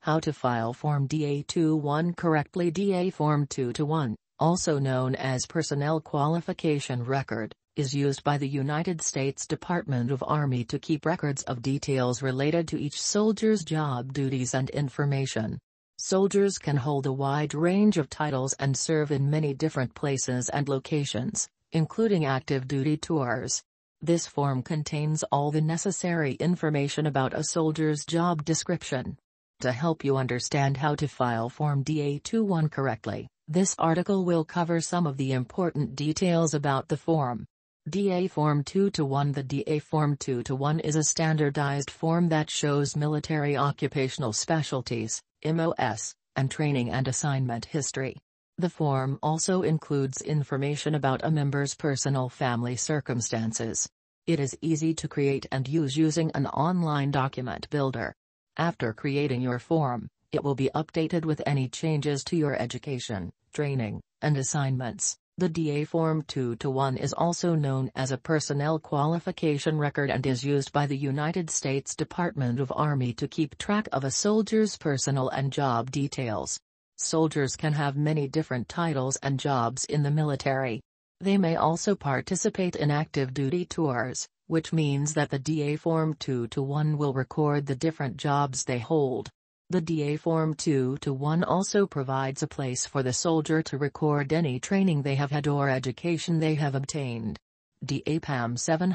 How to file Form DA-21 correctly. DA Form 2-1, also known as Personnel Qualification Record, is used by the United States Department of Army to keep records of details related to each soldier's job duties and information. Soldiers can hold a wide range of titles and serve in many different places and locations, including active duty tours. This form contains all the necessary information about a soldier's job description. To help you understand how to file Form DA-21 correctly, this article will cover some of the important details about the form. DA Form 2-1. The DA Form 2-1 is a standardized form that shows military occupational specialties, MOS, and training and assignment history. The form also includes information about a member's personal family circumstances. It is easy to create and use using an online document builder. After creating your form, it will be updated with any changes to your education, training, and assignments. The DA Form 2-1 is also known as a Personnel Qualification Record and is used by the United States Department of Army to keep track of a soldier's personal and job details. Soldiers can have many different titles and jobs in the military. They may also participate in active duty tours, which means that the DA Form 2-1 will record the different jobs they hold. The DA Form 2-1 also provides a place for the soldier to record any training they have had or education they have obtained. DA PAM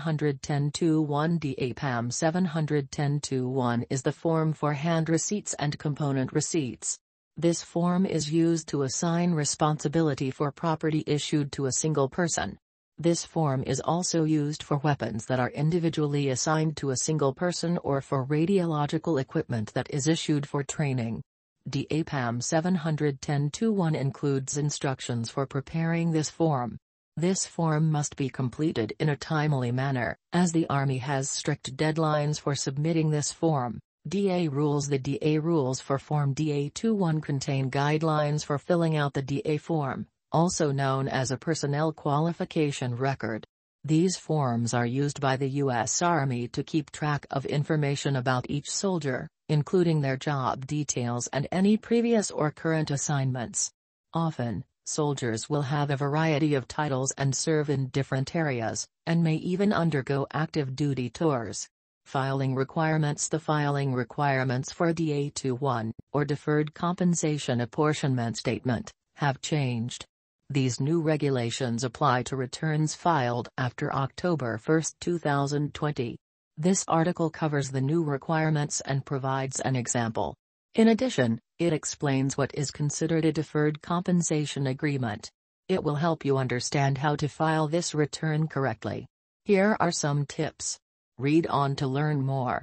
710-1. DA PAM 710-1 is the form for hand receipts and component receipts. This form is used to assign responsibility for property issued to a single person. This form is also used for weapons that are individually assigned to a single person or for radiological equipment that is issued for training. DA PAM 710-1 includes instructions for preparing this form. This form must be completed in a timely manner, as the Army has strict deadlines for submitting this form. DA Rules. The DA Rules for Form DA-21 contain guidelines for filling out the DA form, also known as a Personnel Qualification Record. These forms are used by the U.S. Army to keep track of information about each soldier, including their job details and any previous or current assignments. Often, soldiers will have a variety of titles and serve in different areas, and may even undergo active duty tours. Filing requirements. The filing requirements for DA-21, or Deferred Compensation Apportionment Statement, have changed. These new regulations apply to returns filed after October 1, 2020. This article covers the new requirements and provides an example. In addition, it explains what is considered a deferred compensation agreement. It will help you understand how to file this return correctly. Here are some tips. Read on to learn more.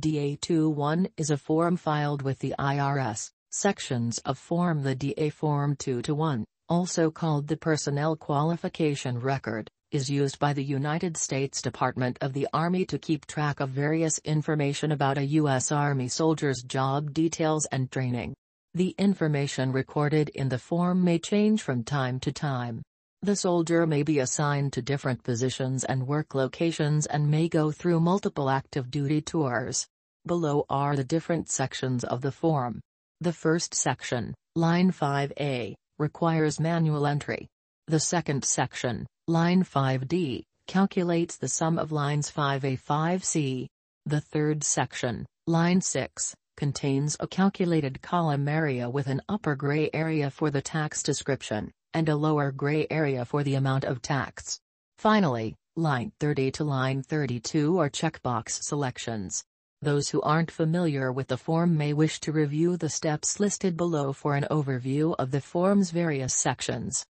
DA-21 is a form filed with the IRS. Sections of form. The DA Form 2-1, also called the Personnel Qualification Record, is used by the United States Department of the Army to keep track of various information about a U.S. Army soldier's job details and training. The information recorded in the form may change from time to time. The soldier may be assigned to different positions and work locations and may go through multiple active duty tours. Below are the different sections of the form. The first section, line 5A, requires manual entry. The second section, line 5D, calculates the sum of lines 5A-5C. The third section, line 6, contains a calculated column area with an upper gray area for the tax description, and a lower gray area for the amount of tax. Finally, line 30 to line 32 are checkbox selections. Those who aren't familiar with the form may wish to review the steps listed below for an overview of the form's various sections.